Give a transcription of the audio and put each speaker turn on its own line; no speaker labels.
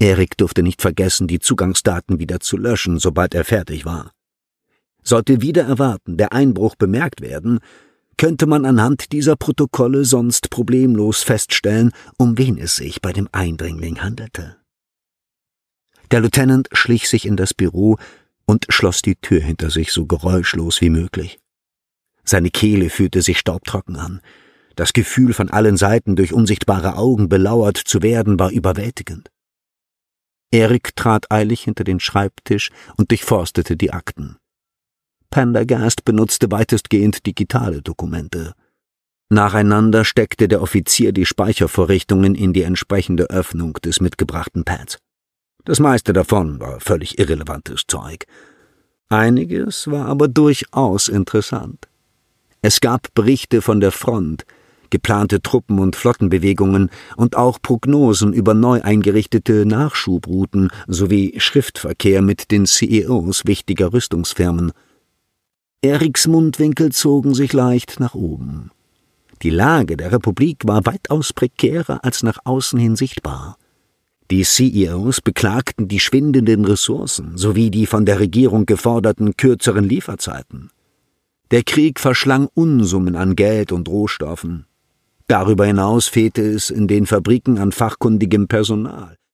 Erik durfte nicht vergessen, die Zugangsdaten wieder zu löschen, sobald er fertig war. Sollte wider Erwarten der Einbruch bemerkt werden, könnte man anhand dieser Protokolle sonst problemlos feststellen, um wen es sich bei dem Eindringling handelte. Der Lieutenant schlich sich in das Büro und schloss die Tür hinter sich so geräuschlos wie möglich. Seine Kehle fühlte sich staubtrocken an. Das Gefühl, von allen Seiten durch unsichtbare Augen belauert zu werden, war überwältigend. Erik trat eilig hinter den Schreibtisch und durchforstete die Akten. Pendergast benutzte weitestgehend digitale Dokumente. Nacheinander steckte der Offizier die Speichervorrichtungen in die entsprechende Öffnung des mitgebrachten Pads. Das meiste davon war völlig irrelevantes Zeug. Einiges war aber durchaus interessant. Es gab Berichte von der Front, geplante Truppen- und Flottenbewegungen und auch Prognosen über neu eingerichtete Nachschubrouten sowie Schriftverkehr mit den CEOs wichtiger Rüstungsfirmen. Eriks Mundwinkel zogen sich leicht nach oben. Die Lage der Republik war weitaus prekärer als nach außen hin sichtbar. Die CEOs beklagten die schwindenden Ressourcen sowie die von der Regierung geforderten kürzeren Lieferzeiten. Der Krieg verschlang Unsummen an Geld und Rohstoffen. Darüber hinaus fehlte es in den Fabriken an fachkundigem Personal,